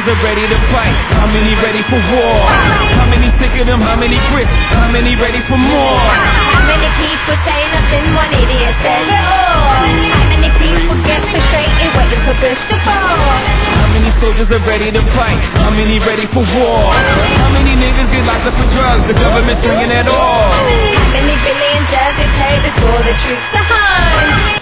are ready to fight? How many ready for war? How many sick of them? How many quit? How many ready for more? How many people say nothing? One idiot says it all. How many people get frustrated waiting for Bush to fall? How many soldiers are ready to fight? How many ready for war? How many niggas get locked up for drugs? The government's swinging at all. How many billions does it take before the troops are home?